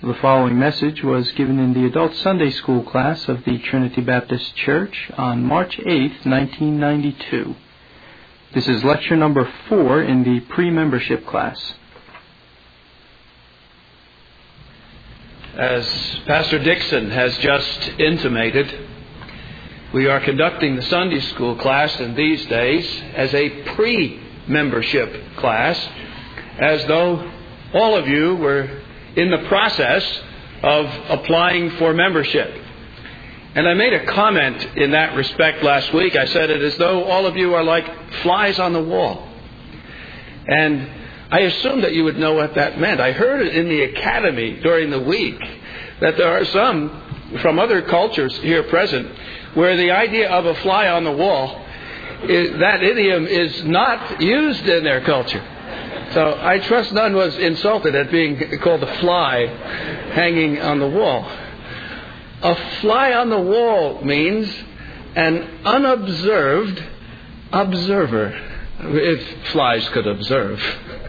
The following message was given in the Adult Sunday School class of the Trinity Baptist Church on March 8, 1992. This is lecture number 4 in the pre-membership class. As Pastor Dixon has just intimated, we are conducting the Sunday School class in these days as a pre-membership class, as though all of you were in the process of applying for membership. And I made a comment in that respect last week. I said it as though all of you are like flies on the wall. And I assumed that you would know what that meant. I heard it in the academy during the week that there are some from other cultures here present where the idea of a fly on the wall, that idiom is not used in their culture. So I trust none was insulted at being called a fly hanging on the wall. A fly on the wall means an unobserved observer, if flies could observe.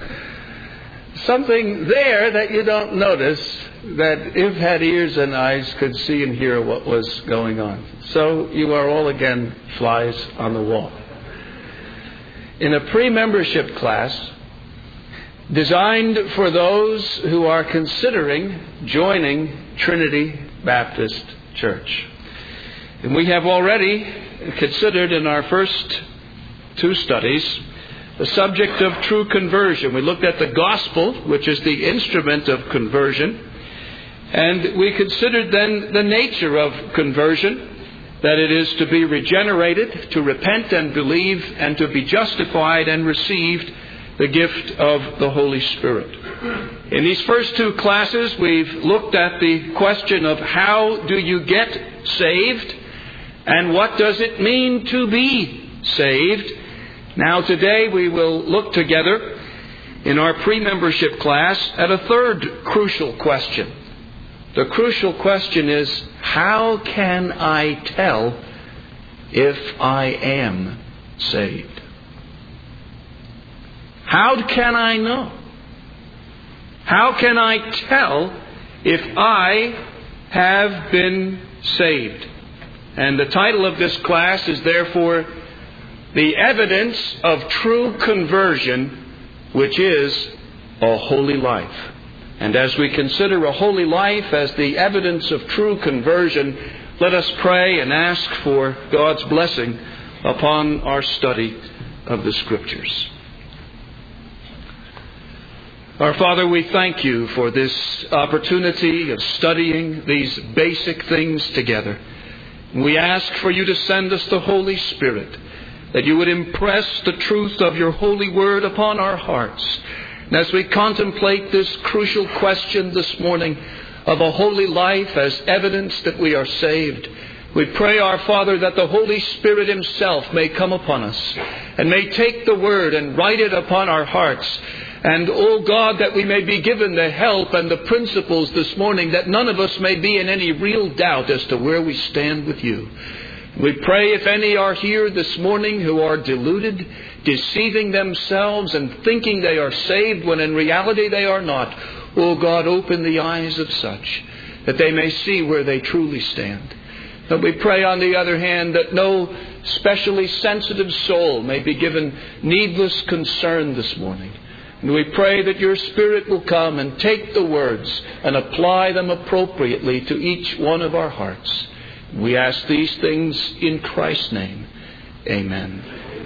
Something there that you don't notice, that if had ears and eyes could see and hear what was going on. So you are all again flies on the wall. In a pre-membership class, designed for those who are considering joining Trinity Baptist Church. And we have already considered in our first 2 studies the subject of true conversion. We looked at the gospel, which is the instrument of conversion, and we considered then the nature of conversion, that it is to be regenerated, to repent and believe, and to be justified and received the gift of the Holy Spirit. In these first 2 classes, we've looked at the question of how do you get saved and what does it mean to be saved. Now today we will look together in our pre-membership class at a third crucial question. The crucial question is, how can I tell if I am saved? How can I know? How can I tell if I have been saved? And the title of this class is therefore The Evidence of True Conversion, which is a Holy Life. And as we consider a holy life as the evidence of true conversion, let us pray and ask for God's blessing upon our study of the Scriptures. Our Father, we thank you for this opportunity of studying these basic things together. We ask for you to send us the Holy Spirit, that you would impress the truth of your holy word upon our hearts. And as we contemplate this crucial question this morning of a holy life as evidence that we are saved, we pray, our Father, that the Holy Spirit himself may come upon us and may take the word and write it upon our hearts. And, oh God, that we may be given the help and the principles this morning, that none of us may be in any real doubt as to where we stand with you. We pray if any are here this morning who are deluded, deceiving themselves and thinking they are saved when in reality they are not, oh God, open the eyes of such that they may see where they truly stand. And we pray, on the other hand, that no specially sensitive soul may be given needless concern this morning. And we pray that your Spirit will come and take the words and apply them appropriately to each one of our hearts. We ask these things in Christ's name. Amen.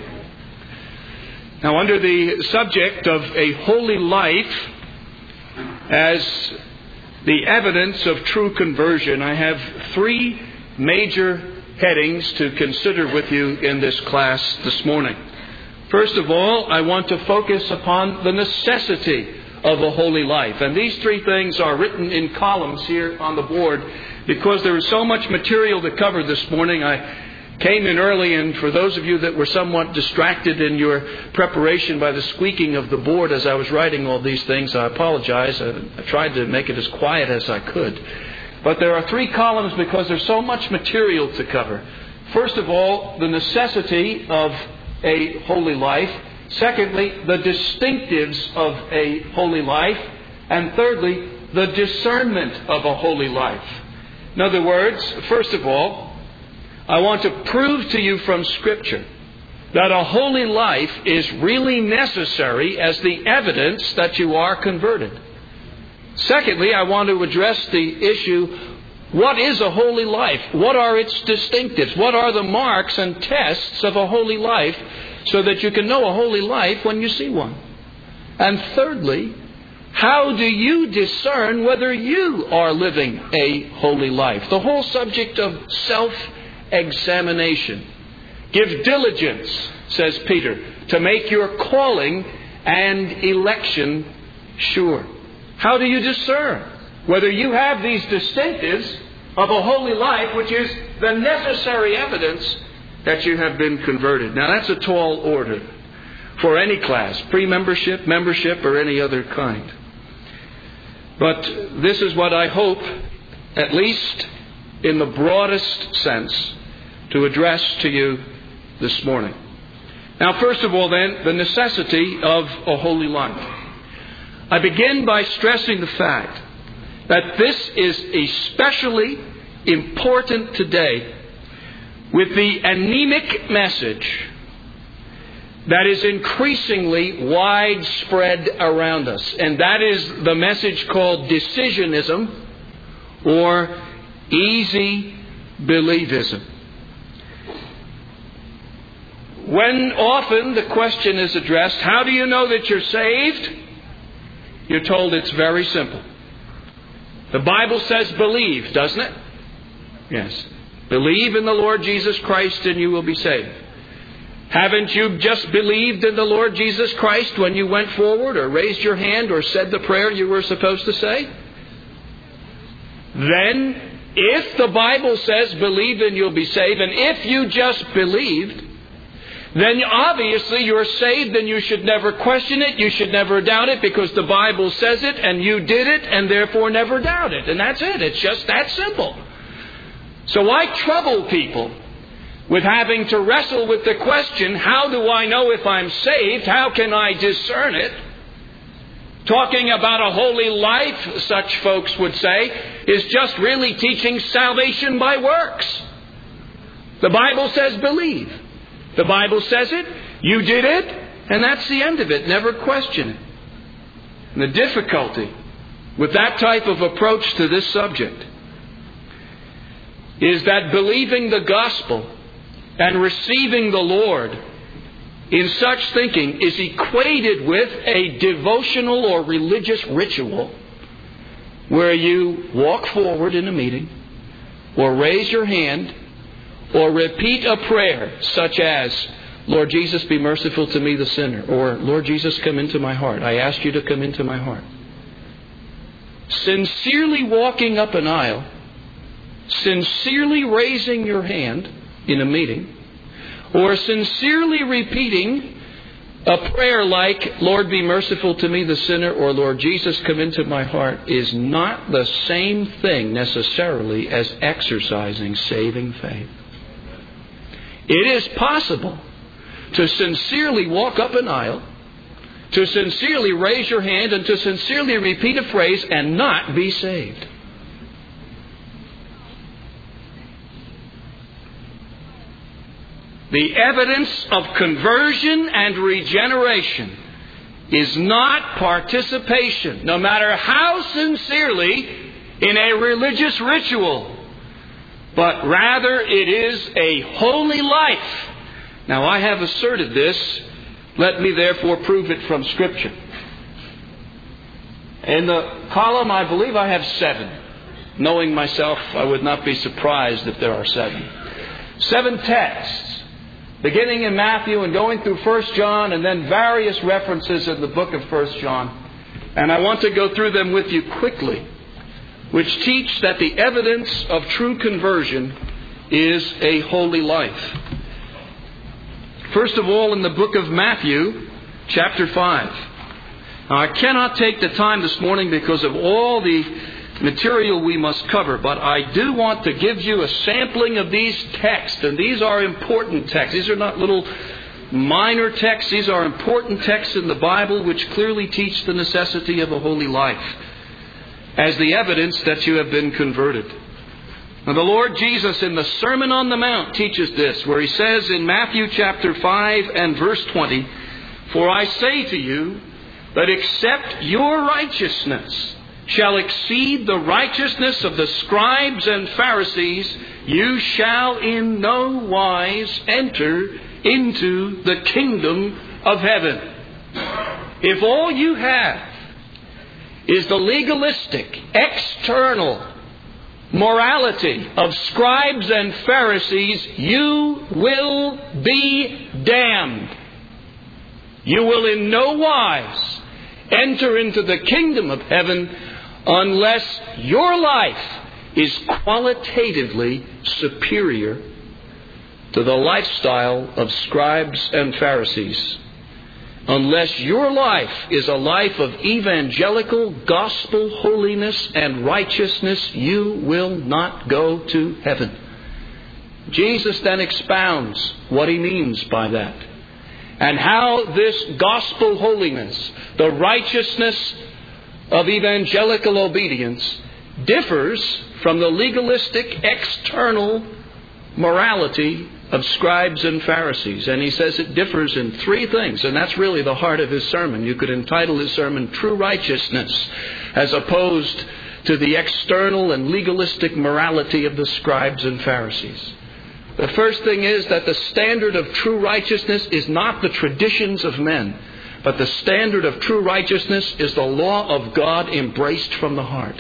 Now, under the subject of a holy life as the evidence of true conversion, I have 3 major headings to consider with you in this class this morning. First of all, I want to focus upon the necessity of a holy life. And these 3 things are written in columns here on the board because there is so much material to cover this morning. I came in early, and for those of you that were somewhat distracted in your preparation by the squeaking of the board as I was writing all these things, I apologize. I tried to make it as quiet as I could. But there are 3 columns because there's so much material to cover. First of all, the necessity of a holy life. Secondly, the distinctives of a holy life. And thirdly, the discernment of a holy life. In other words, first of all, I want to prove to you from Scripture that a holy life is really necessary as the evidence that you are converted. Secondly, I want to address the issue, what is a holy life? What are its distinctives? What are the marks and tests of a holy life so that you can know a holy life when you see one? And thirdly, how do you discern whether you are living a holy life? The whole subject of self-examination. Give diligence, says Peter, to make your calling and election sure. How do you discern whether you have these distinctives of a holy life, which is the necessary evidence that you have been converted? Now, that's a tall order for any class, pre-membership, membership, or any other kind. But this is what I hope, at least in the broadest sense, to address to you this morning. Now, first of all, then, the necessity of a holy life. I begin by stressing the fact that this is especially important today with the anemic message that is increasingly widespread around us. And that is the message called decisionism or easy believism. When often the question is addressed, how do you know that you're saved? You're told it's very simple. The Bible says believe, doesn't it? Yes. Believe in the Lord Jesus Christ and you will be saved. Haven't you just believed in the Lord Jesus Christ when you went forward or raised your hand or said the prayer you were supposed to say? Then, if the Bible says believe and you'll be saved, and if you just believed, then obviously you're saved and you should never question it, you should never doubt it, because the Bible says it and you did it and therefore never doubt it. And that's it. It's just that simple. So why trouble people with having to wrestle with the question, how do I know if I'm saved? How can I discern it? Talking about a holy life, such folks would say, is just really teaching salvation by works. The Bible says believe. The Bible says it, you did it, and that's the end of it. Never question it. And the difficulty with that type of approach to this subject is that believing the gospel and receiving the Lord in such thinking is equated with a devotional or religious ritual where you walk forward in a meeting or raise your hand or repeat a prayer such as, Lord Jesus, be merciful to me, the sinner. Or, Lord Jesus, come into my heart. I ask you to come into my heart. Sincerely walking up an aisle, sincerely raising your hand in a meeting, or sincerely repeating a prayer like, Lord, be merciful to me, the sinner, or Lord Jesus, come into my heart, is not the same thing necessarily as exercising saving faith. It is possible to sincerely walk up an aisle, to sincerely raise your hand, and to sincerely repeat a phrase and not be saved. The evidence of conversion and regeneration is not participation, no matter how sincerely, in a religious ritual, but rather it is a holy life. Now, I have asserted this. Let me therefore prove it from Scripture. In the column, I believe I have 7. Knowing myself, I would not be surprised if there are 7. 7 texts, beginning in Matthew and going through 1 John, and then various references in the book of 1 John. And I want to go through them with you quickly, which teach that the evidence of true conversion is a holy life. First of all, in the book of Matthew, chapter 5. Now, I cannot take the time this morning because of all the material we must cover, but I do want to give you a sampling of these texts, and these are important texts. These are not little minor texts. These are important texts in the Bible which clearly teach the necessity of a holy life. as the evidence that you have been converted. Now, the Lord Jesus in the Sermon on the Mount teaches this, where He says in Matthew chapter 5 and verse 20, "For I say to you that except your righteousness shall exceed the righteousness of the scribes and Pharisees, you shall in no wise enter into the kingdom of heaven." If all you have is the legalistic, external morality of scribes and Pharisees, you will be damned. You will in no wise enter into the kingdom of heaven unless your life is qualitatively superior to the lifestyle of scribes and Pharisees. Unless your life is a life of evangelical gospel holiness and righteousness, you will not go to heaven. Jesus then expounds what He means by that, and how this gospel holiness, the righteousness of evangelical obedience, differs from the legalistic external morality of scribes and Pharisees. And He says it differs in three things, and that's really the heart of His sermon. You could entitle His sermon True Righteousness, as opposed to the external and legalistic morality of the scribes and Pharisees. The first thing is that the standard of true righteousness is not the traditions of men, but the standard of true righteousness is the law of God embraced from the heart.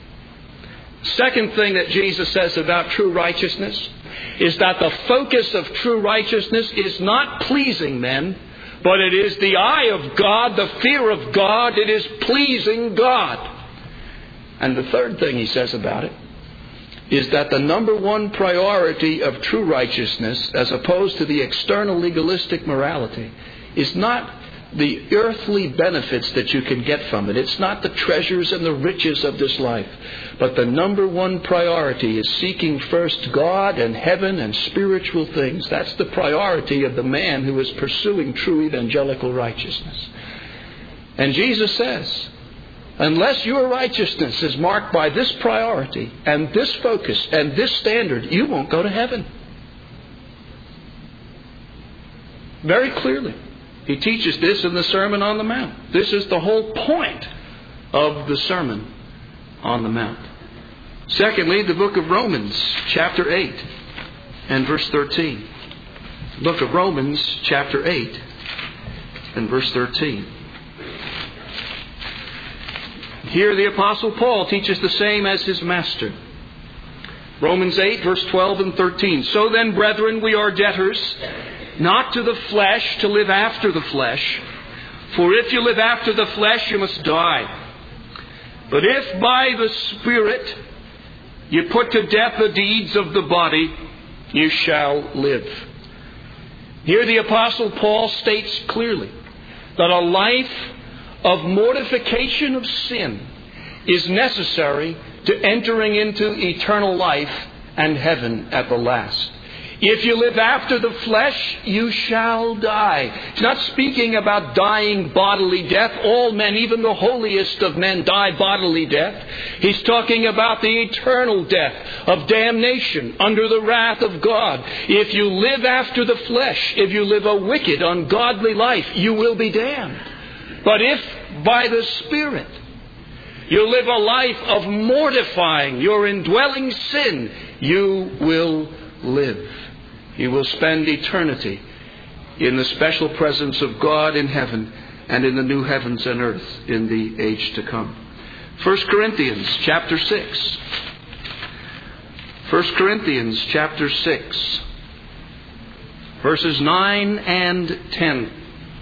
Second thing that Jesus says about true righteousness is that the focus of true righteousness is not pleasing men, but it is the eye of God, the fear of God. It is pleasing God. And the third thing He says about it is that the number one priority of true righteousness, as opposed to the external legalistic morality, is not the earthly benefits that you can get from it. It's not the treasures and the riches of this life. But the number one priority is seeking first God and heaven and spiritual things. That's the priority of the man who is pursuing true evangelical righteousness. And Jesus says, unless your righteousness is marked by this priority and this focus and this standard, you won't go to heaven. Very clearly. He teaches this in the Sermon on the Mount. This is the whole point of the Sermon on the Mount. Secondly, the book of Romans, chapter 8 and verse 13. Book of Romans, chapter 8 and verse 13. Here the Apostle Paul teaches the same as his master. Romans 8, verse 12 and 13. So then, brethren, we are debtors, not to the flesh, to live after the flesh. For if you live after the flesh, you must die. But if by the Spirit you put to death the deeds of the body, you shall live. Here the Apostle Paul states clearly that a life of mortification of sin is necessary to entering into eternal life and heaven at the last. If you live after the flesh, you shall die. He's not speaking about dying bodily death. All men, even the holiest of men, die bodily death. He's talking about the eternal death of damnation under the wrath of God. If you live after the flesh, if you live a wicked, ungodly life, you will be damned. But if by the Spirit you live a life of mortifying your indwelling sin, you will live. You will spend eternity in the special presence of God in heaven and in the new heavens and earth in the age to come. 1 Corinthians chapter 6. 1 Corinthians chapter 6, verses 9 and 10.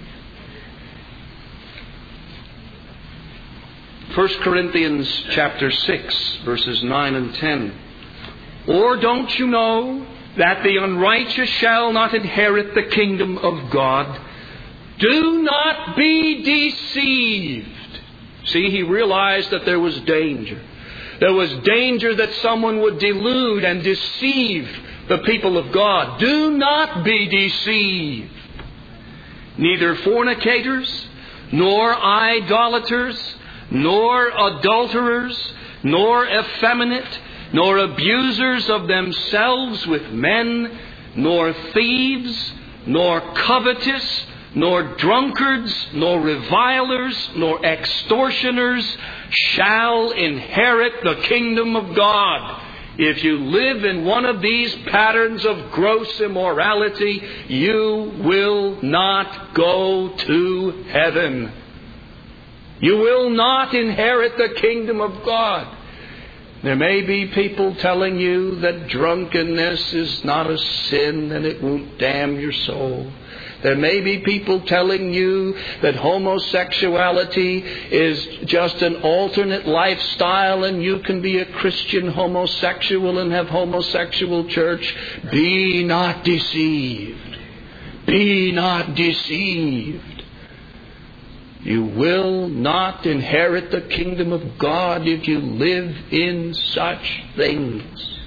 1 Corinthians chapter 6, verses 9 and 10. Or don't you know that the unrighteous shall not inherit the kingdom of God? Do not be deceived. See, he realized that there was danger. There was danger that someone would delude and deceive the people of God. Do not be deceived. Neither fornicators, nor idolaters, nor adulterers, nor effeminate, nor abusers of themselves with men, nor thieves, nor covetous, nor drunkards, nor revilers, nor extortioners shall inherit the kingdom of God. If you live in one of these patterns of gross immorality, you will not go to heaven. You will not inherit the kingdom of God. There may be people telling you that drunkenness is not a sin and it won't damn your soul. There may be people telling you that homosexuality is just an alternate lifestyle and you can be a Christian homosexual and have homosexual church. Be not deceived. Be not deceived. You will not inherit the kingdom of God if you live in such things.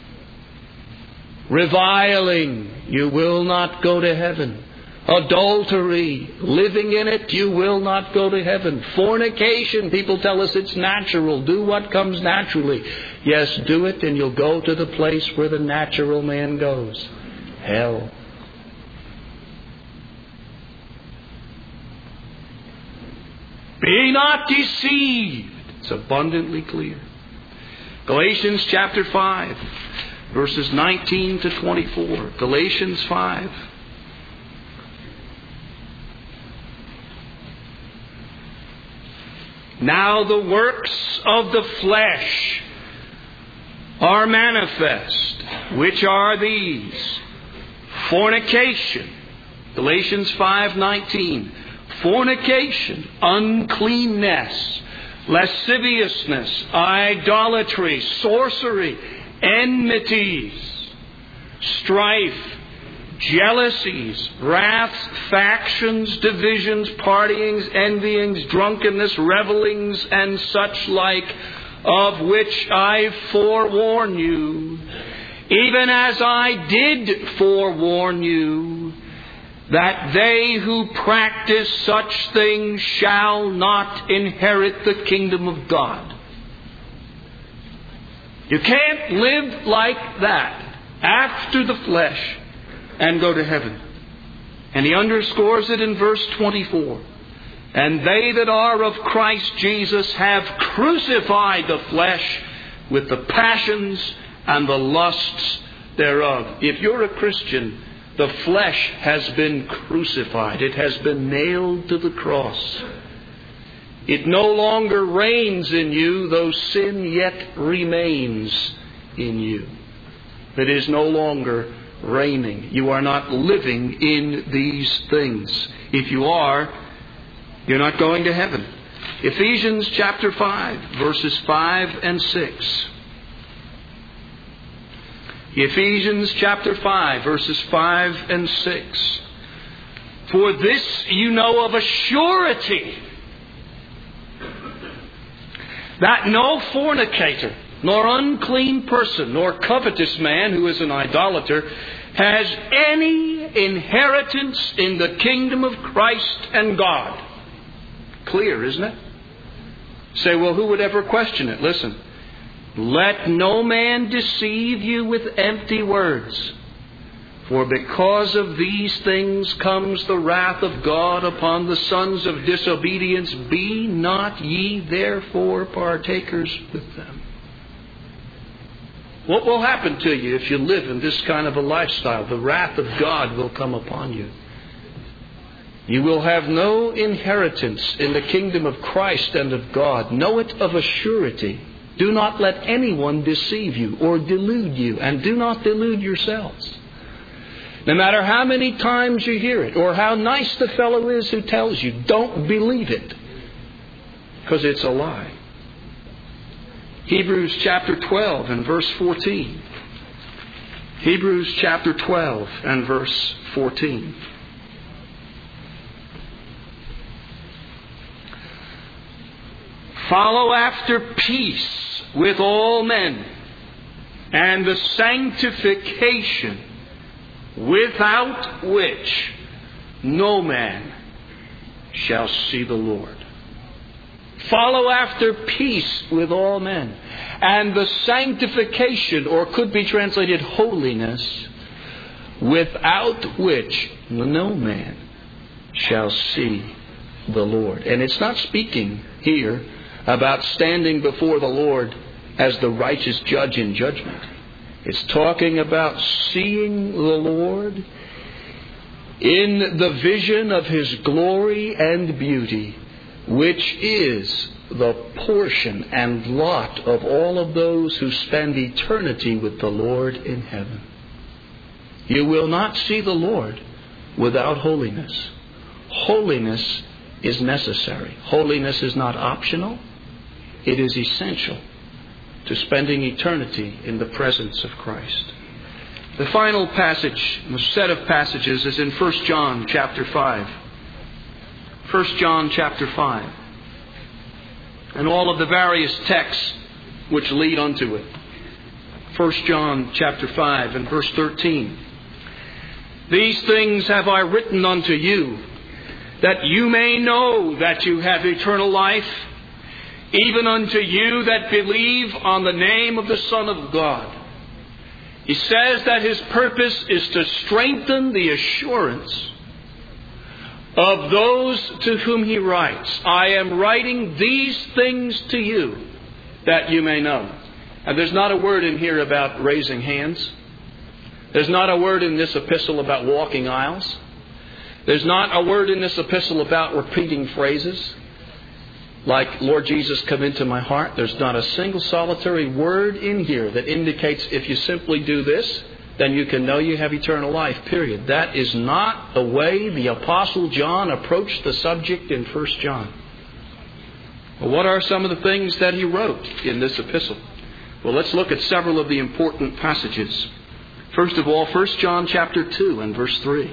Reviling, you will not go to heaven. Adultery, living in it, you will not go to heaven. Fornication, people tell us it's natural. Do what comes naturally. Yes, do it and you'll go to the place where the natural man goes. Hell. Be not deceived. It's abundantly clear. Galatians chapter 5, verses 19 to 24. Galatians 5. Now the works of the flesh are manifest, which are these: fornication, Galatians 5:19, fornication, uncleanness, lasciviousness, idolatry, sorcery, enmities, strife, jealousies, wraths, factions, divisions, partyings, envyings, drunkenness, revelings, and such like, of which I forewarn you, even as I did forewarn you, that they who practice such things shall not inherit the kingdom of God. You can't live like that after the flesh and go to heaven. And he underscores it in verse 24. And they that are of Christ Jesus have crucified the flesh with the passions and the lusts thereof. If you're a Christian, the flesh has been crucified. It has been nailed to the cross. It no longer reigns in you, though sin yet remains in you. It is no longer reigning. You are not living in these things. If you are, you're not going to heaven. Ephesians chapter 5, verses 5 and 6. Ephesians chapter 5, verses 5 and 6. For this you know of a surety, that no fornicator, nor unclean person, nor covetous man who is an idolater, has any inheritance in the kingdom of Christ and God. Clear, isn't it? Say, well, who would ever question it? Listen. Let no man deceive you with empty words. For because of these things comes the wrath of God upon the sons of disobedience. Be not ye therefore partakers with them. What will happen to you if you live in this kind of a lifestyle? The wrath of God will come upon you. You will have no inheritance in the kingdom of Christ and of God. Know it of a surety. Do not let anyone deceive you or delude you, and do not delude yourselves. No matter how many times you hear it, or how nice the fellow is who tells you, don't believe it, because it's a lie. Hebrews chapter 12 and verse 14. Hebrews chapter 12 and verse 14. Follow after peace with all men, and the sanctification, without which no man shall see the Lord. Follow after peace with all men, and the sanctification, or could be translated holiness, without which no man shall see the Lord. And it's not speaking here about standing before the Lord as the righteous judge in judgment. It's talking about seeing the Lord in the vision of His glory and beauty, which is the portion and lot of all of those who spend eternity with the Lord in heaven. You will not see the Lord without holiness. Holiness is necessary. Holiness is not optional. It is essential to spending eternity in the presence of Christ. The final passage, the set of passages, is in 1 John chapter 5. 1 John chapter 5. And all of the various texts which lead unto it. 1 John chapter 5 and verse 13. These things have I written unto you, that you may know that you have eternal life, even unto you that believe on the name of the Son of God. He says that His purpose is to strengthen the assurance of those to whom He writes. I am writing these things to you that you may know. And there's not a word in here about raising hands. There's not a word in this epistle about walking aisles. There's not a word in this epistle about repeating phrases like, Lord Jesus, come into my heart. There's not a single solitary word in here that indicates if you simply do this, then you can know you have eternal life, period. That is not the way the Apostle John approached the subject in 1 John. Well, what are some of the things that he wrote in this epistle? Well, let's look at several of the important passages. First of all, 1 John chapter 2 and verse 3.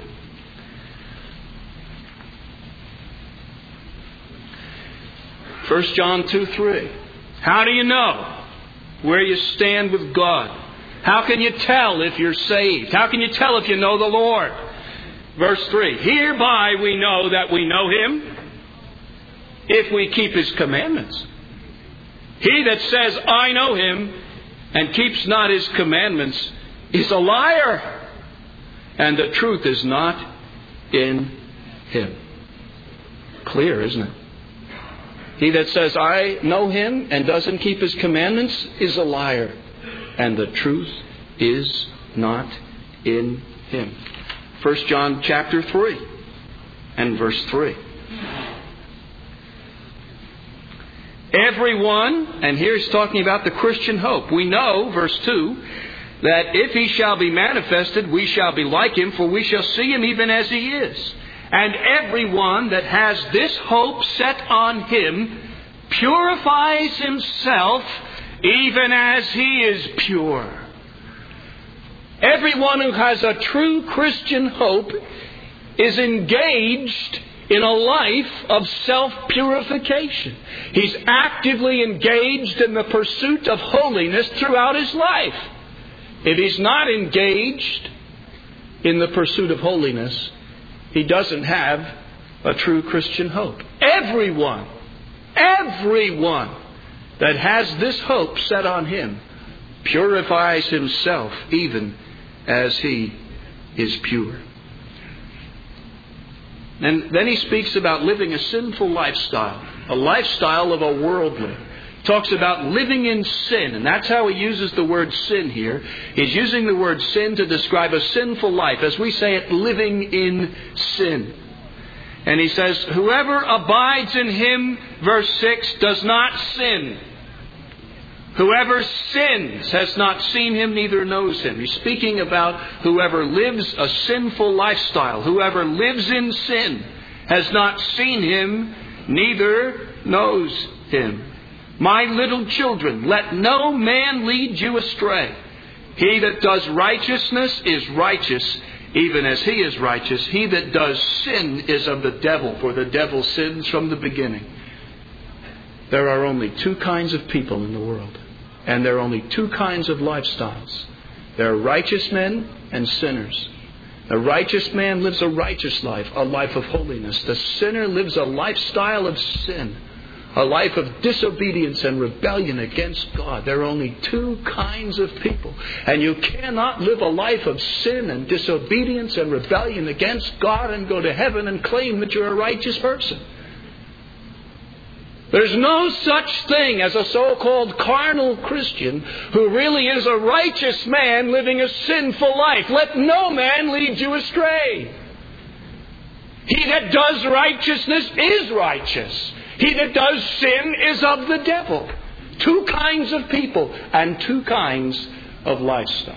1 John 2:3. How do you know where you stand with God? How can you tell if you're saved? How can you tell if you know the Lord? Verse 3. Hereby we know that we know Him, if we keep His commandments. He that says, I know Him, and keeps not His commandments, is a liar, and the truth is not in him. Clear, isn't it? He that says, I know Him, and doesn't keep His commandments, is a liar, and the truth is not in him. 1 John chapter 3 and verse 3. Everyone, and here he's talking about the Christian hope. We know, verse 2, that if He shall be manifested, we shall be like Him, for we shall see Him even as He is. And everyone that has this hope set on Him purifies himself even as He is pure. Everyone who has a true Christian hope is engaged in a life of self-purification. He's actively engaged in the pursuit of holiness throughout his life. If he's not engaged in the pursuit of holiness, he doesn't have a true Christian hope. Everyone that has this hope set on him purifies himself even as he is pure. And then he speaks about living a sinful lifestyle, a lifestyle of a worldling. He talks about living in sin, and that's how he uses the word sin here. He's using the word sin to describe a sinful life, as we say it, living in sin. And he says, whoever abides in Him, verse 6, does not sin. Whoever sins has not seen Him, neither knows Him. He's speaking about whoever lives a sinful lifestyle. Whoever lives in sin has not seen Him, neither knows Him. My little children, let no man lead you astray. He that does righteousness is righteous, even as he is righteous. He that does sin is of the devil, for the devil sins from the beginning. There are only two kinds of people in the world. And there are only two kinds of lifestyles. There are righteous men and sinners. The righteous man lives a righteous life, a life of holiness. The sinner lives a lifestyle of sin, a life of disobedience and rebellion against God. There are only two kinds of people. And you cannot live a life of sin and disobedience and rebellion against God and go to heaven and claim that you're a righteous person. There's no such thing as a so-called carnal Christian who really is a righteous man living a sinful life. Let no man lead you astray. He that does righteousness is righteous. He that does sin is of the devil. Two kinds of people and two kinds of lifestyles.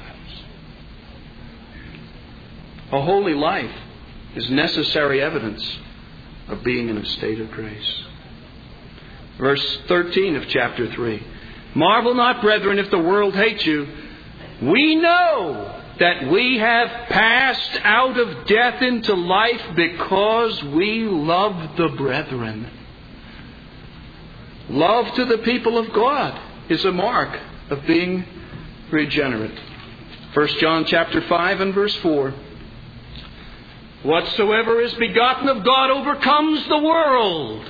A holy life is necessary evidence of being in a state of grace. Verse 13 of chapter 3. Marvel not, brethren, if the world hates you. We know that we have passed out of death into life because we love the brethren. Love to the people of God is a mark of being regenerate. 1 John chapter 5 and verse 4. Whatsoever is begotten of God overcomes the world.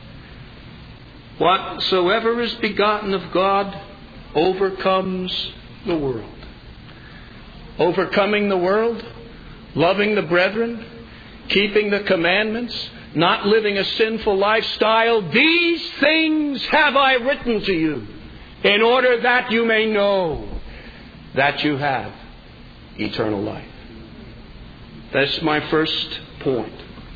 Whatsoever is begotten of God overcomes the world. Overcoming the world, loving the brethren, keeping the commandments, not living a sinful lifestyle. These things have I written to you in order that you may know that you have eternal life. That's my first point.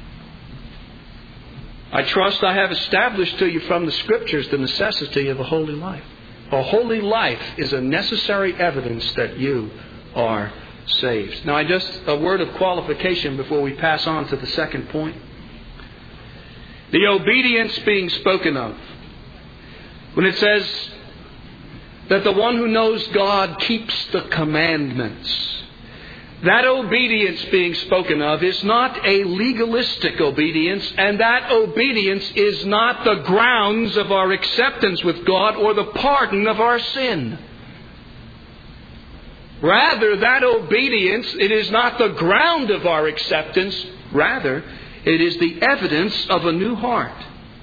I trust I have established to you from the Scriptures the necessity of a holy life. A holy life is a necessary evidence that you are saved. Now, just a word of qualification before we pass on to the second point. The obedience being spoken of. When it says that the one who knows God keeps the commandments. That obedience being spoken of is not a legalistic obedience, and that obedience is not the grounds of our acceptance with God or the pardon of our sin. Rather, that obedience, it is not the ground of our acceptance. Rather, it is the evidence of a new heart.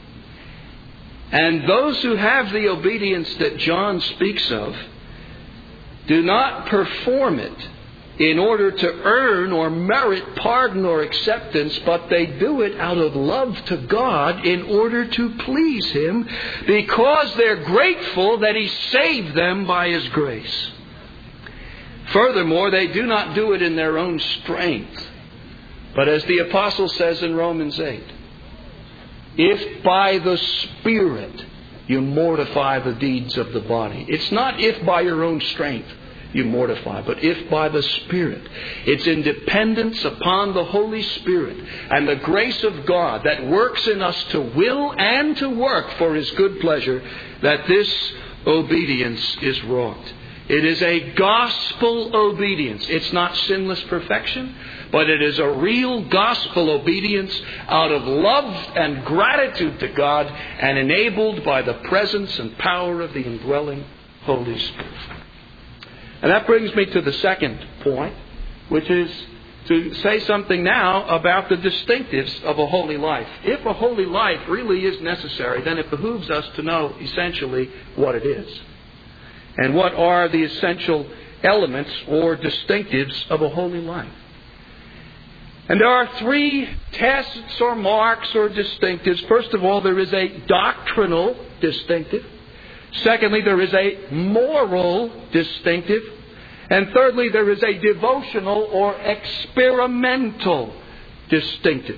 And those who have the obedience that John speaks of do not perform it in order to earn or merit pardon or acceptance, but they do it out of love to God in order to please Him, because they're grateful that He saved them by His grace. Furthermore, they do not do it in their own strength, but as the Apostle says in Romans 8, if by the Spirit you mortify the deeds of the body. It's not if by your own strength you mortify, but if by the Spirit. It's in dependence upon the Holy Spirit and the grace of God that works in us to will and to work for His good pleasure that this obedience is wrought. It is a gospel obedience. It's not sinless perfection, but it is a real gospel obedience out of love and gratitude to God and enabled by the presence and power of the indwelling Holy Spirit. And that brings me to the second point, which is to say something now about the distinctives of a holy life. If a holy life really is necessary, then it behooves us to know essentially what it is. And what are the essential elements or distinctives of a holy life? And there are three tests or marks or distinctives. First of all, there is a doctrinal distinctive. Secondly, there is a moral distinctive. And thirdly, there is a devotional or experimental distinctive.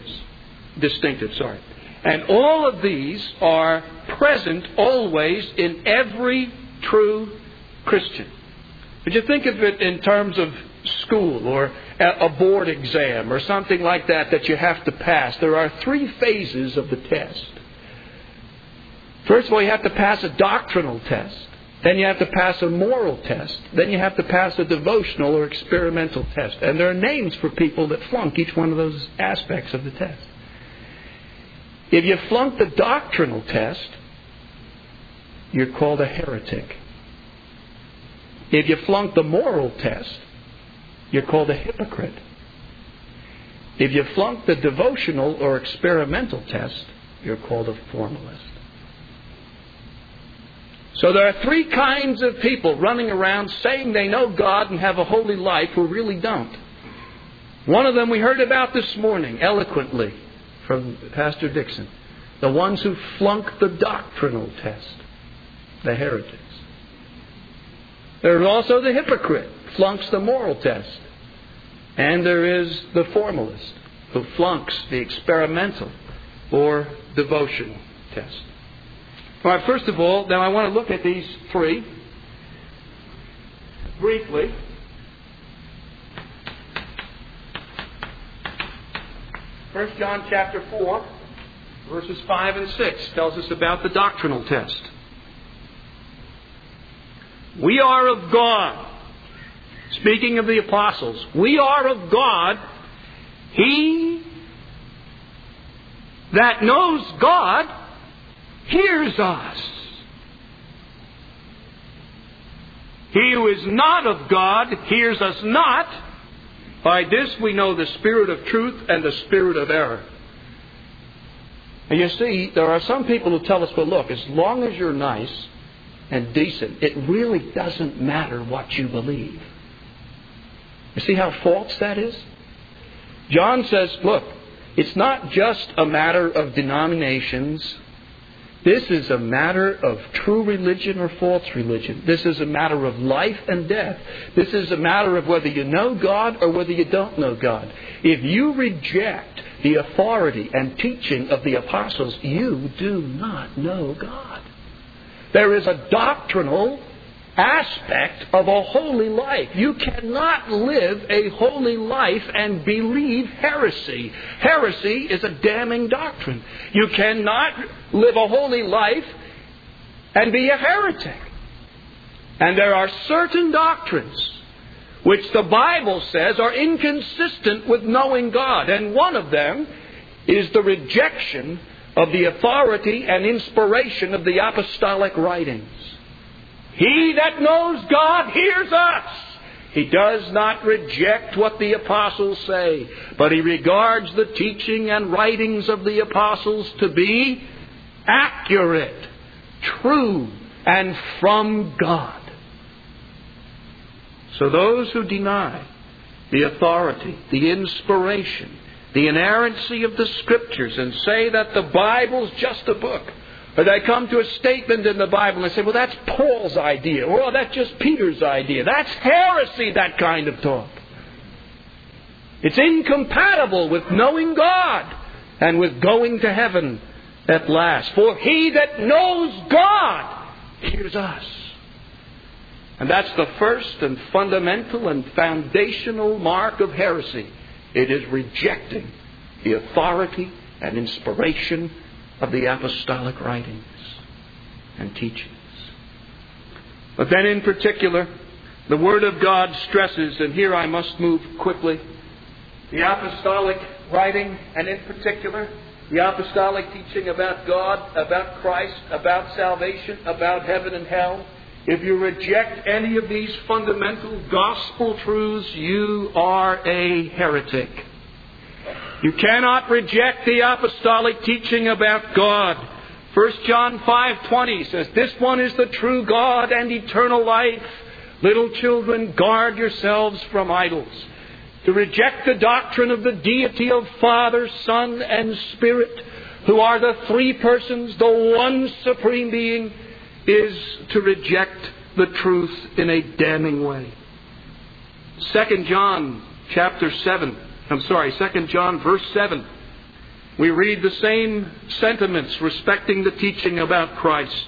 And all of these are present always in every true Christian. Would you think of it in terms of school or a board exam or something like that you have to pass? There are three phases of the test. First of all, you have to pass a doctrinal test. Then you have to pass a moral test. Then you have to pass a devotional or experimental test. And there are names for people that flunk each one of those aspects of the test. If you flunk the doctrinal test, you're called a heretic. If you flunk the moral test, you're called a hypocrite. If you flunk the devotional or experimental test, you're called a formalist. So there are three kinds of people running around saying they know God and have a holy life who really don't. One of them we heard about this morning, eloquently, from Pastor Dixon. The ones who flunk the doctrinal test. The heretics. There's also the hypocrite, flunks the moral test. And there is the formalist, who flunks the experimental or devotional test. All right, first of all, then I want to look at these three briefly. First John chapter 4, verses 5 and 6 tells us about the doctrinal test. We are of God. Speaking of the apostles, we are of God. He that knows God hears us. He who is not of God hears us not. By this we know the spirit of truth and the spirit of error. And you see, there are some people who tell us, well, look, as long as you're nice and decent, it really doesn't matter what you believe. You see how false that is? John says, look, it's not just a matter of denominations. This is a matter of true religion or false religion. This is a matter of life and death. This is a matter of whether you know God or whether you don't know God. If you reject the authority and teaching of the apostles, you do not know God. There is a doctrinal aspect of a holy life. You cannot live a holy life and believe heresy. Heresy is a damning doctrine. You cannot live a holy life and be a heretic. And there are certain doctrines which the Bible says are inconsistent with knowing God. And one of them is the rejection of the authority and inspiration of the apostolic writings. He that knows God hears us. He does not reject what the apostles say, but he regards the teaching and writings of the apostles to be accurate, true, and from God. So those who deny the authority, the inspiration, the inerrancy of the Scriptures and say that the Bible's just a book, or they come to a statement in the Bible and say, well, that's Paul's idea, or that's just Peter's idea. That's heresy, that kind of talk. It's incompatible with knowing God and with going to heaven at last. For he that knows God hears us. And that's the first and fundamental and foundational mark of heresy. It is rejecting the authority and inspiration of the apostolic writings and teachings. But then in particular, the Word of God stresses, and here I must move quickly, the apostolic writing, and in particular, the apostolic teaching about God, about Christ, about salvation, about heaven and hell. If you reject any of these fundamental gospel truths, you are a heretic. You cannot reject the apostolic teaching about God. 1 John 5:20 says, this one is the true God and eternal life. Little children, guard yourselves from idols. To reject the doctrine of the deity of Father, Son, and Spirit, who are the three persons, the one supreme being, is to reject the truth in a damning way. 2 John verse 7. We read the same sentiments respecting the teaching about Christ.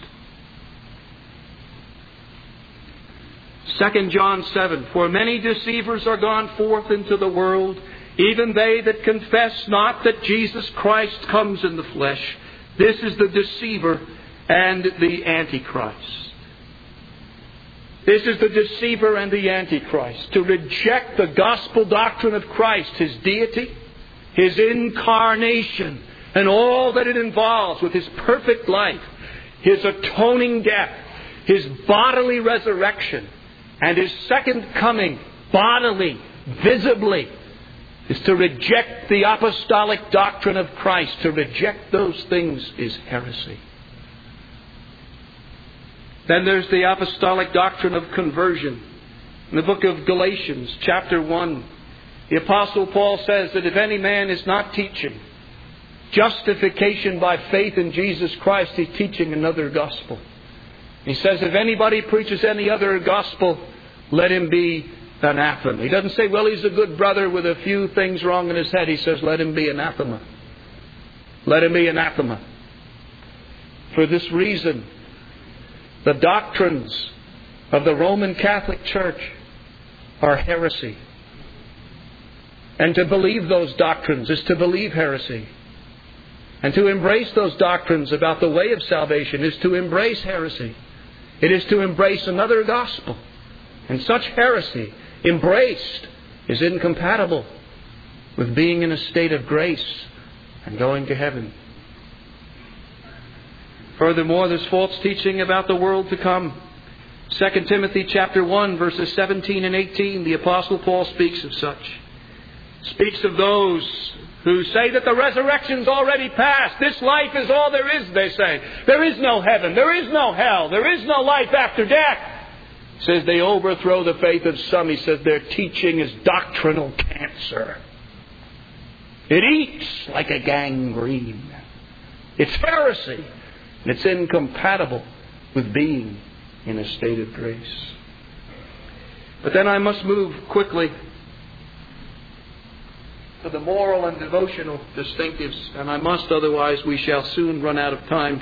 2 John 7. For many deceivers are gone forth into the world, even they that confess not that Jesus Christ comes in the flesh. This is the deceiver and the Antichrist. This is the deceiver and the Antichrist. To reject the gospel doctrine of Christ, His deity, His incarnation, and all that it involves with His perfect life, His atoning death, His bodily resurrection, and His second coming, bodily, visibly, is to reject the apostolic doctrine of Christ. To reject those things is heresy. Then there's the apostolic doctrine of conversion. In the book of Galatians, chapter 1, the Apostle Paul says that if any man is not teaching justification by faith in Jesus Christ, he's teaching another gospel. He says if anybody preaches any other gospel, let him be anathema. He doesn't say, well, he's a good brother with a few things wrong in his head. He says, let him be anathema. Let him be anathema. For this reason, the doctrines of the Roman Catholic Church are heresy. And to believe those doctrines is to believe heresy. And to embrace those doctrines about the way of salvation is to embrace heresy. It is to embrace another gospel. And such heresy, embraced, is incompatible with being in a state of grace and going to heaven. Furthermore, there's false teaching about the world to come. 2 Timothy chapter 1, verses 17 and 18, the Apostle Paul speaks of such. Speaks of those who say that the resurrection's already passed. This life is all there is, they say. There is no heaven. There is no hell. There is no life after death. He says they overthrow the faith of some. He says their teaching is doctrinal cancer. It eats like a gangrene. It's heresy. And it's incompatible with being in a state of grace. But then I must move quickly to the moral and devotional distinctives, and I must, otherwise we shall soon run out of time.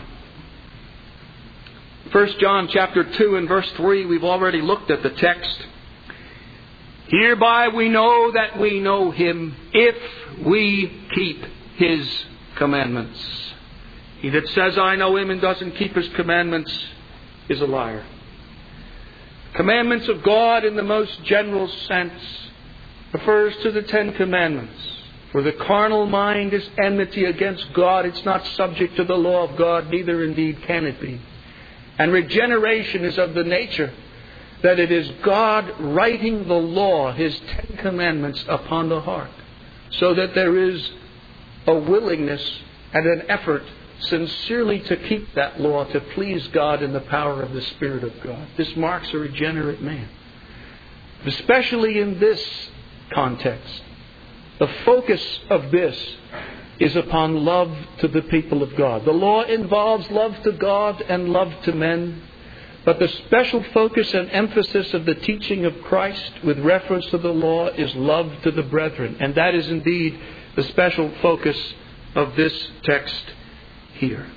1 John chapter 2 and verse 3, we've already looked at the text. Hereby we know that we know Him, if we keep His commandments. He that says, I know Him, and doesn't keep His commandments is a liar. Commandments of God in the most general sense refers to the 10 Commandments. For the carnal mind is enmity against God. It's not subject to the law of God, neither indeed can it be. And regeneration is of the nature that it is God writing the law, His 10 Commandments, upon the heart, so that there is a willingness and an effort sincerely to keep that law, to please God in the power of the Spirit of God. This marks a regenerate man. Especially in this context, the focus of this is upon love to the people of God. The law involves love to God and love to men, but the special focus and emphasis of the teaching of Christ with reference to the law is love to the brethren. And that is indeed the special focus of this text here.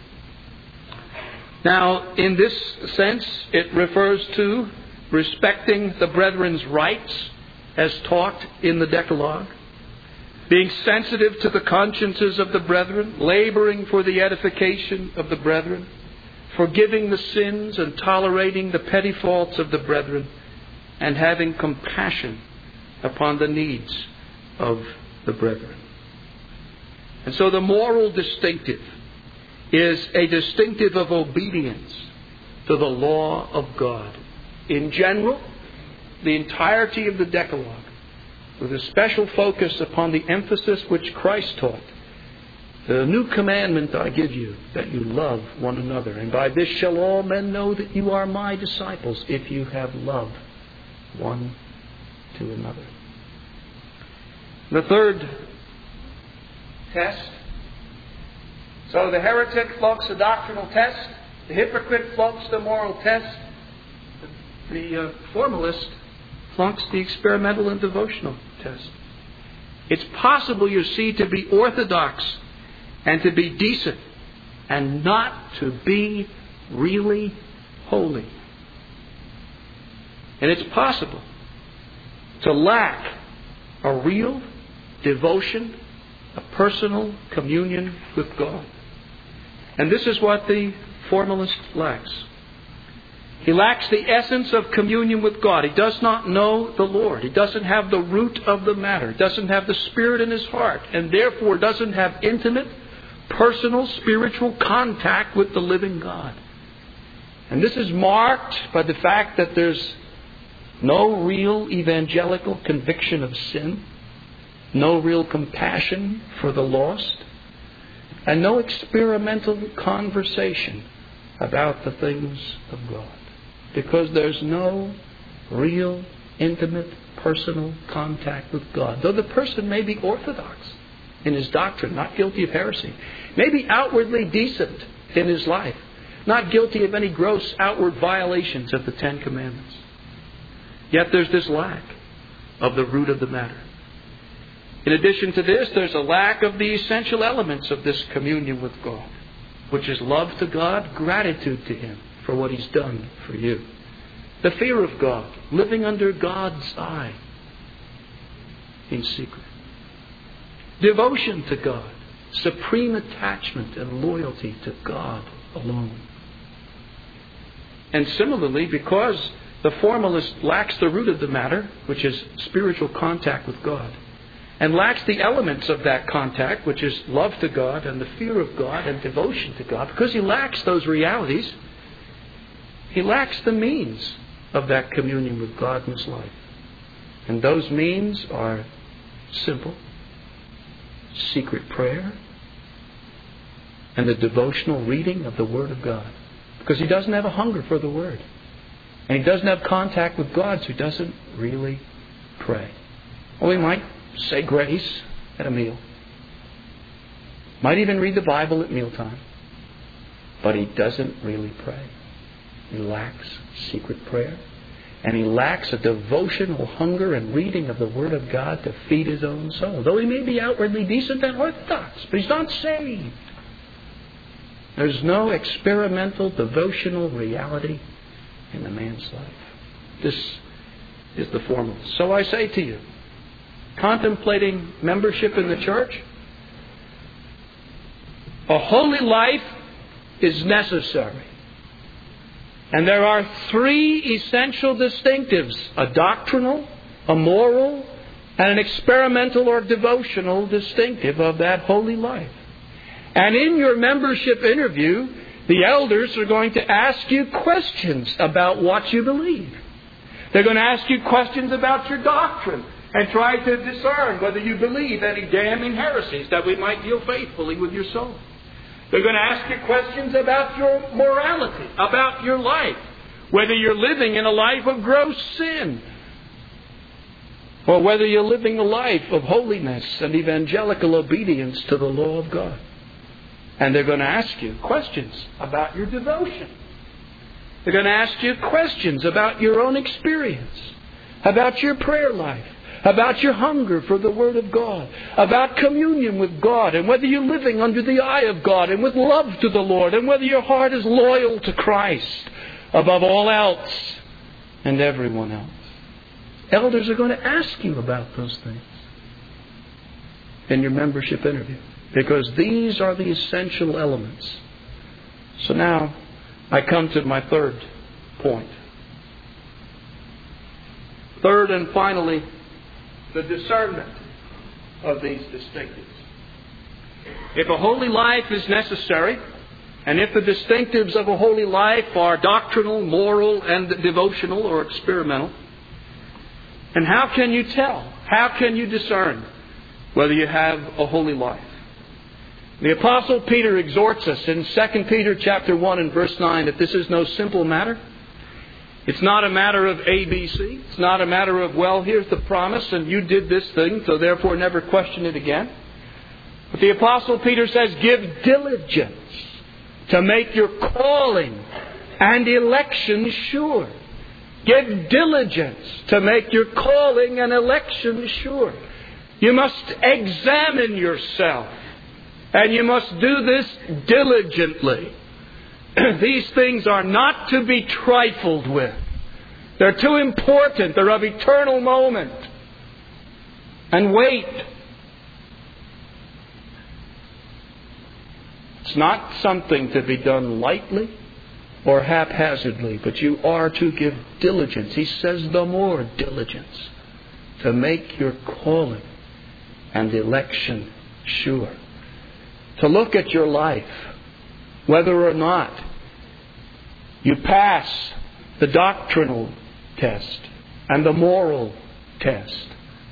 Now, in this sense, it refers to respecting the brethren's rights as taught in the Decalogue, being sensitive to the consciences of the brethren, laboring for the edification of the brethren, forgiving the sins and tolerating the petty faults of the brethren, and having compassion upon the needs of the brethren. And so the moral distinctive is a distinctive of obedience to the law of God. In general, the entirety of the Decalogue, with a special focus upon the emphasis which Christ taught. The new commandment I give you, that you love one another. And by this shall all men know that you are my disciples, if you have love one to another. The third test. So the heretic flunks the doctrinal test. The hypocrite flunks the moral test. The formalist flunks the experimental and devotional test. It's possible, you see, to be orthodox and to be decent and not to be really holy. And it's possible to lack a real devotion, a personal communion with God. And this is what the formalist lacks. He lacks the essence of communion with God. He does not know the Lord. He doesn't have the root of the matter. He doesn't have the Spirit in his heart, and therefore doesn't have intimate, personal, spiritual contact with the living God. And this is marked by the fact that there's no real evangelical conviction of sin, no real compassion for the lost, and no experimental conversation about the things of God. Because there's no real, intimate, personal contact with God. Though the person may be orthodox in his doctrine, not guilty of heresy, may be outwardly decent in his life, not guilty of any gross outward violations of the Ten Commandments. Yet there's this lack of the root of the matter. In addition to this, there's a lack of the essential elements of this communion with God, which is love to God, gratitude to Him for what He's done for you. The fear of God, living under God's eye in secret. Devotion to God, supreme attachment and loyalty to God alone. And similarly, because the formalist lacks the root of the matter, which is spiritual contact with God, and lacks the elements of that contact, which is love to God and the fear of God and devotion to God, because he lacks those realities, he lacks the means of that communion with God in his life. And those means are simple, secret prayer, and the devotional reading of the Word of God. Because he doesn't have a hunger for the Word. And he doesn't have contact with God, so he doesn't really pray. Well, he might say grace at a meal. Might even read the Bible at mealtime. But he doesn't really pray. He lacks secret prayer. And he lacks a devotional hunger and reading of the Word of God to feed his own soul. Though he may be outwardly decent and orthodox, but he's not saved. There's no experimental devotional reality in the man's life. This is the formalist. So I say to you, contemplating membership in the church, a holy life is necessary. And there are three essential distinctives: a doctrinal, a moral, and an experimental or devotional distinctive of that holy life. And in your membership interview, the elders are going to ask you questions about what you believe. They're going to ask you questions about your doctrine and try to discern whether you believe any damning heresies that we might deal faithfully with your soul. They're going to ask you questions about your morality, about your life, whether you're living in a life of gross sin, or whether you're living a life of holiness and evangelical obedience to the law of God. And they're going to ask you questions about your devotion. They're going to ask you questions about your own experience, about your prayer life, about your hunger for the Word of God, about communion with God, and whether you're living under the eye of God and with love to the Lord, and whether your heart is loyal to Christ above all else and everyone else. Elders are going to ask you about those things in your membership interview, because these are the essential elements. So now I come to my third point. Third and finally, the discernment of these distinctives. If a holy life is necessary, and if the distinctives of a holy life are doctrinal, moral, and devotional or experimental, then how can you tell? How can you discern whether you have a holy life? The Apostle Peter exhorts us in 2 Peter chapter 1 and verse 9 that this is no simple matter. It's not a matter of ABC. It's not a matter of, well, here's the promise and you did this thing, so therefore never question it again. But the Apostle Peter says, give diligence to make your calling and election sure. Give diligence to make your calling and election sure. You must examine yourself. And you must do this diligently. These things are not to be trifled with. They're too important. They're of eternal moment and weight. It's not something to be done lightly or haphazardly, but you are to give diligence. He says the more diligence to make your calling and election sure. To look at your life, whether or not you pass the doctrinal test and the moral test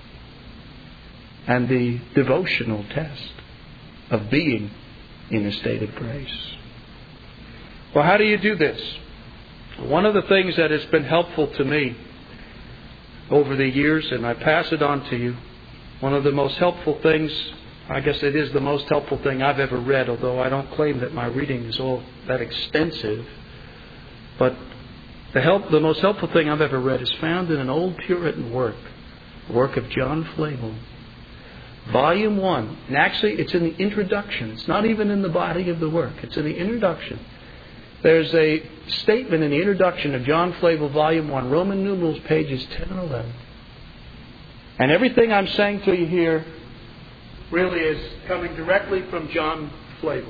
and the devotional test of being in a state of grace. Well, how do you do this? One of the things that has been helpful to me over the years, and I pass it on to you, one of the most helpful things, I guess it is the most helpful thing I've ever read, although I don't claim that my reading is all that extensive, but the most helpful thing I've ever read is found in an old Puritan work of John Flavel. Volume 1. And actually, it's in the introduction. It's not even in the body of the work. It's in the introduction. There's a statement in the introduction of John Flavel, Volume 1, Roman numerals, pages 10 and 11. And everything I'm saying to you here really is coming directly from John Flavel.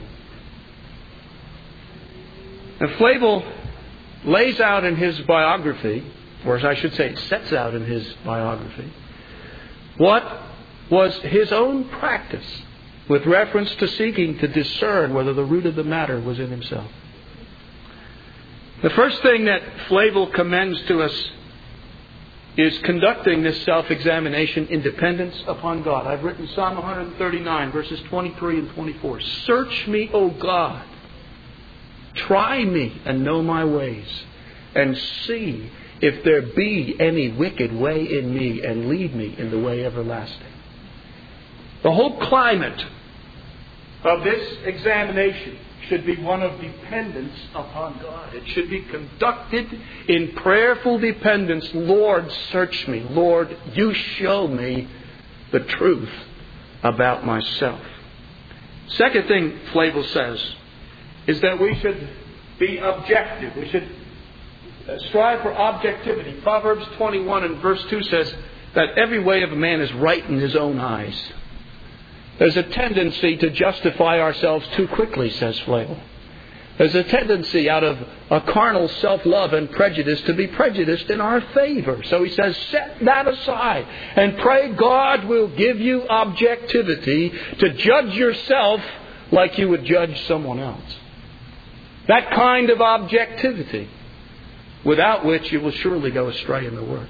And Flavel lays out in his biography, or as I should say, sets out in his biography, what was his own practice with reference to seeking to discern whether the root of the matter was in himself. The first thing that Flavel commends to us is conducting this self-examination in dependence upon God. I've written Psalm 139, verses 23 and 24. Search me, O God. Try me and know my ways, and see if there be any wicked way in me, and lead me in the way everlasting. The whole climate of this examination should be one of dependence upon God. It should be conducted in prayerful dependence. Lord, search me. Lord, you show me the truth about myself. Second thing Flavel says is that we should be objective. We should strive for objectivity. Proverbs 21 and verse 2 says that every way of a man is right in his own eyes. There's a tendency to justify ourselves too quickly, says Flavel. There's a tendency out of a carnal self-love and prejudice to be prejudiced in our favor. So he says, set that aside and pray God will give you objectivity to judge yourself like you would judge someone else. That kind of objectivity, without which you will surely go astray in the work.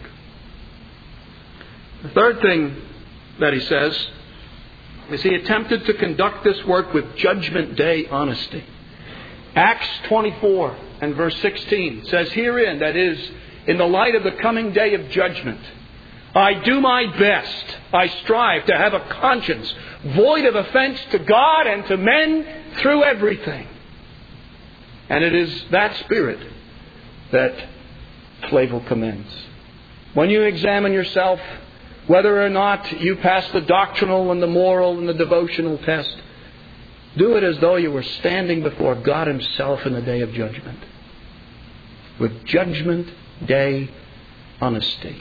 The third thing that he says is he attempted to conduct this work with judgment day honesty. Acts 24 and verse 16 says herein, that is, in the light of the coming day of judgment, I do my best, I strive to have a conscience void of offense to God and to men through everything. And it is that spirit that Flavel commends. When you examine yourself, whether or not you pass the doctrinal and the moral and the devotional test, do it as though you were standing before God Himself in the day of judgment. With judgment day honesty.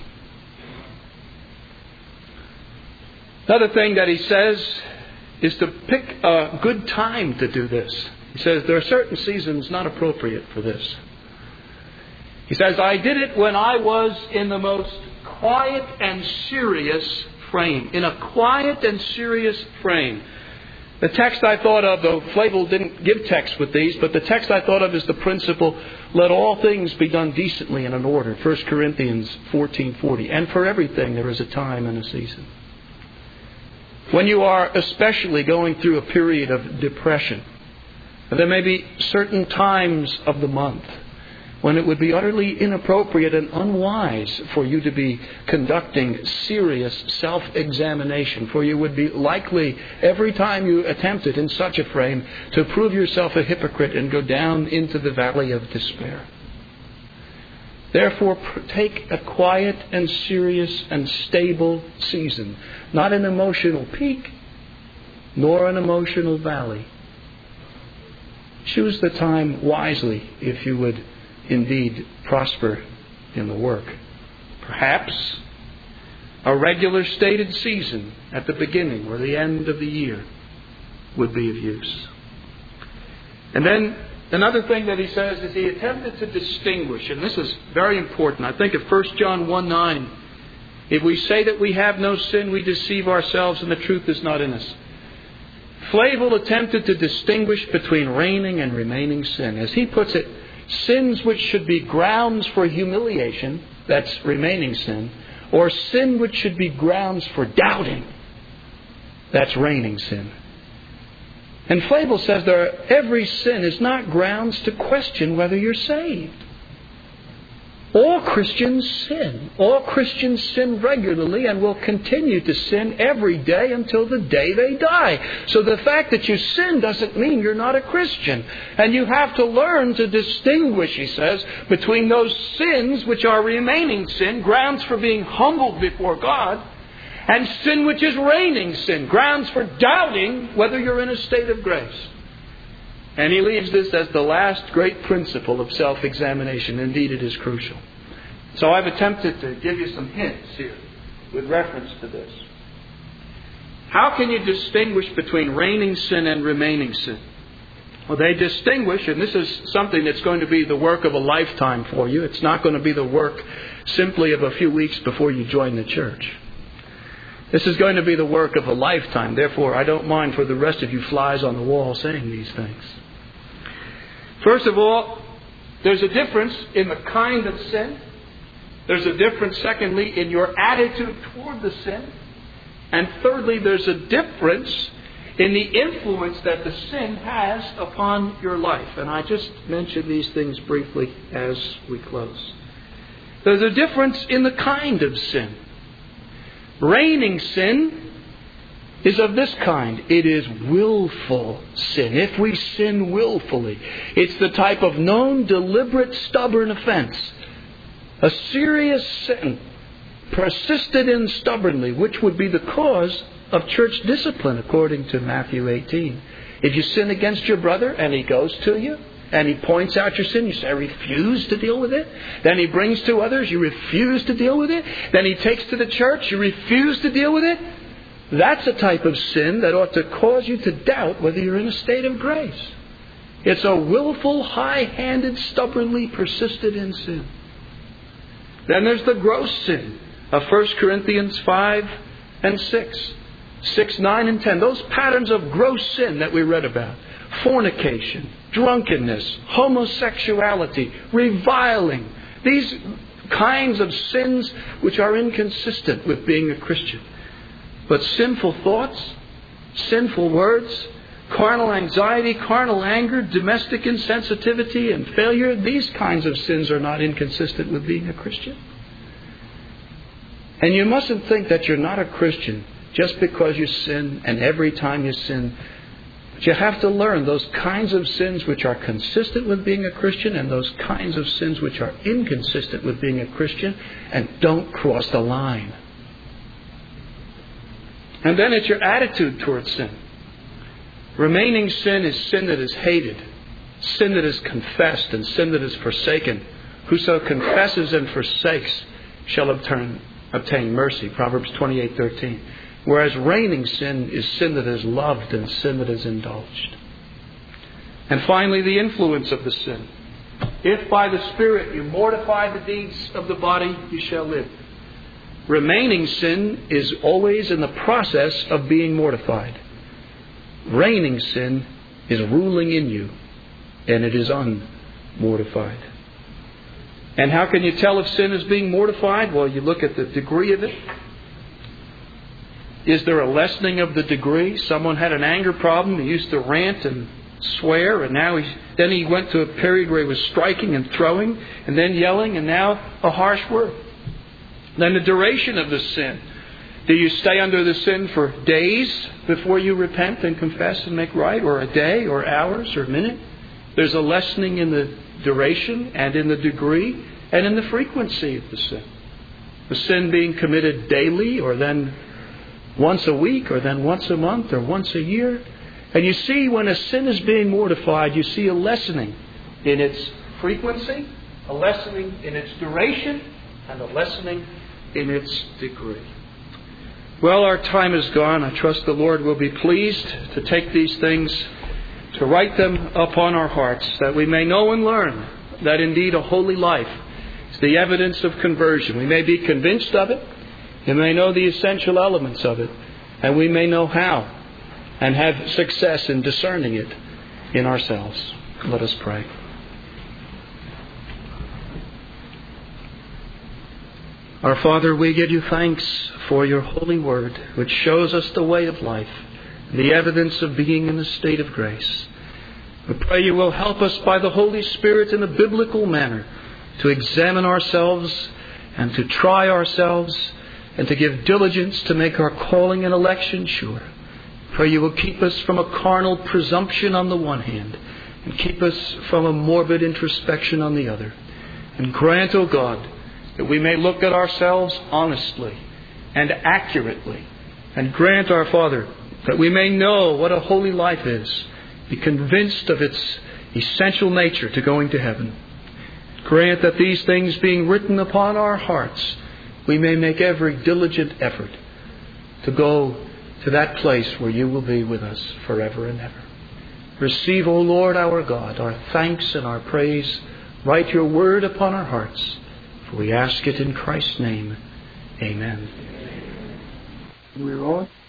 Another thing that he says is to pick a good time to do this. He says there are certain seasons not appropriate for this. He says, I did it when I was in the most quiet and serious frame. In a quiet and serious frame. The text I thought of, though Flavel didn't give text with these, but the text I thought of is the principle, let all things be done decently and in order. 1 Corinthians 14:40. And for everything there is a time and a season. When you are especially going through a period of depression, there may be certain times of the month when it would be utterly inappropriate and unwise for you to be conducting serious self-examination. For you would be likely, every time you attempt it in such a frame, to prove yourself a hypocrite and go down into the valley of despair. Therefore, take a quiet and serious and stable season. Not an emotional peak, nor an emotional valley. Choose the time wisely if you would indeed prosper in the work. Perhaps a regular stated season at the beginning or the end of the year would be of use. And then another thing that he says is he attempted to distinguish, and this is very important. I think of 1 John 1:9. If we say that we have no sin, we deceive ourselves and the truth is not in us. Flavel attempted to distinguish between reigning and remaining sin. As he puts it, sins which should be grounds for humiliation, that's remaining sin, or sin which should be grounds for doubting, that's reigning sin. And Flavel says every sin is not grounds to question whether you're saved. All Christians sin. All Christians sin regularly and will continue to sin every day until the day they die. So the fact that you sin doesn't mean you're not a Christian. And you have to learn to distinguish, he says, between those sins which are remaining sin, grounds for being humbled before God, and sin which is reigning sin, grounds for doubting whether you're in a state of grace. And he leaves this as the last great principle of self-examination. Indeed, it is crucial. So I've attempted to give you some hints here with reference to this. How can you distinguish between reigning sin and remaining sin? Well, they distinguish, and this is something that's going to be the work of a lifetime for you. It's not going to be the work simply of a few weeks before you join the church. This is going to be the work of a lifetime. Therefore, I don't mind for the rest of you flies on the wall saying these things. First of all, there's a difference in the kind of sin. There's a difference, secondly, in your attitude toward the sin. And thirdly, there's a difference in the influence that the sin has upon your life. And I just mentioned these things briefly as we close. There's a difference in the kind of sin. Reigning sin is of this kind. It is willful sin. If we sin willfully, it's the type of known, deliberate, stubborn offense. A serious sin persisted in stubbornly, which would be the cause of church discipline, according to Matthew 18. If you sin against your brother and he goes to you and he points out your sin, you say, I refuse to deal with it. Then he brings to others, you refuse to deal with it. Then he takes to the church, you refuse to deal with it. That's a type of sin that ought to cause you to doubt whether you're in a state of grace. It's a willful, high-handed, stubbornly persisted in sin. Then there's the gross sin of 1 Corinthians 5 and 6. 6, 9, and 10. Those patterns of gross sin that we read about. Fornication, drunkenness, homosexuality, reviling. These kinds of sins which are inconsistent with being a Christian. But sinful thoughts, sinful words, carnal anxiety, carnal anger, domestic insensitivity and failure, these kinds of sins are not inconsistent with being a Christian. And you mustn't think that you're not a Christian just because you sin and every time you sin. But you have to learn those kinds of sins which are consistent with being a Christian and those kinds of sins which are inconsistent with being a Christian, and don't cross the line. And then it's your attitude towards sin. Remaining sin is sin that is hated, sin that is confessed, and sin that is forsaken. Whoso confesses and forsakes shall obtain mercy. Proverbs 28:13. Whereas reigning sin is sin that is loved and sin that is indulged. And finally, the influence of the sin. If by the Spirit you mortify the deeds of the body, you shall live. Remaining sin is always in the process of being mortified. Reigning sin is ruling in you, and it is unmortified. And how can you tell if sin is being mortified? Well, you look at the degree of it. Is there a lessening of the degree? Someone had an anger problem. He used to rant and swear, and now then he went to a period where he was striking and throwing, and then yelling, and now a harsh word. Then the duration of the sin. Do you stay under the sin for days before you repent and confess and make right? Or a day, or hours, or a minute? There's a lessening in the duration and in the degree and in the frequency of the sin. The sin being committed daily, or then once a week, or then once a month, or once a year. And you see, when a sin is being mortified, you see a lessening in its frequency, a lessening in its duration, and a lessening in its degree. Well, our time is gone. I trust the Lord will be pleased to take these things, to write them upon our hearts, that we may know and learn that indeed a holy life is the evidence of conversion. We may be convinced of it, we may know the essential elements of it, and we may know how and have success in discerning it in ourselves. Let us pray. Our Father, we give you thanks for your holy word, which shows us the way of life, the evidence of being in a state of grace. We pray you will help us by the Holy Spirit in a biblical manner to examine ourselves and to try ourselves and to give diligence to make our calling and election sure. Pray you will keep us from a carnal presumption on the one hand and keep us from a morbid introspection on the other. And grant, O God, that we may look at ourselves honestly and accurately. And grant, our Father, that we may know what a holy life is, be convinced of its essential nature to going to heaven. Grant that these things being written upon our hearts, we may make every diligent effort to go to that place where you will be with us forever and ever. Receive, O Lord our God, our thanks and our praise. Write your word upon our hearts, for we ask it in Christ's name. Amen. We're on.